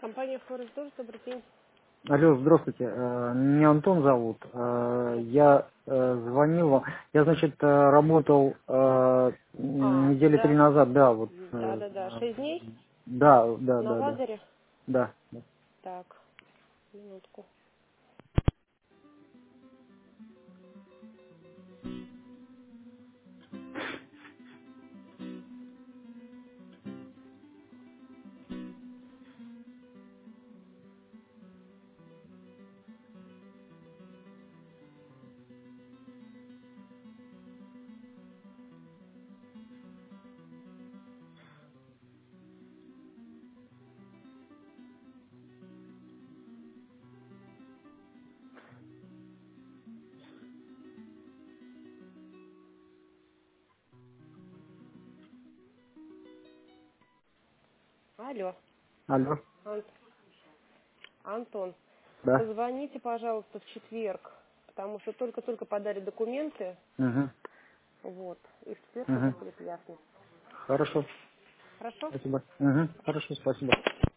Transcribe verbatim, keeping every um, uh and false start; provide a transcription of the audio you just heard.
Компания Форекс тоже, добрый день. Алло, здравствуйте. Э, Меня Антон зовут. Э, Я э, звонил вам. Я, значит, э, работал э, А, недели три да, назад, да, вот. да, э, да, да, э, шесть дней Да, да, на да, да. лазере. Да. Да. Так, минутку. Алло, Алло, Ан- Антон, да. позвоните, пожалуйста, в четверг, потому что только-только подали документы, Угу. вот, и в четверг уже Угу. будет ясно. Хорошо. Хорошо? Спасибо. Угу. Хорошо, спасибо.